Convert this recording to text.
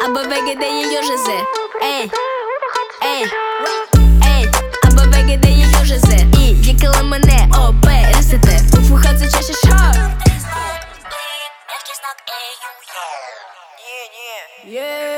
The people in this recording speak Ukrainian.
або вигидає южизи. Ей, ей, ей, або вигидає южизи. І їкали мене опересити. Уфуха це чаще шо. Ні.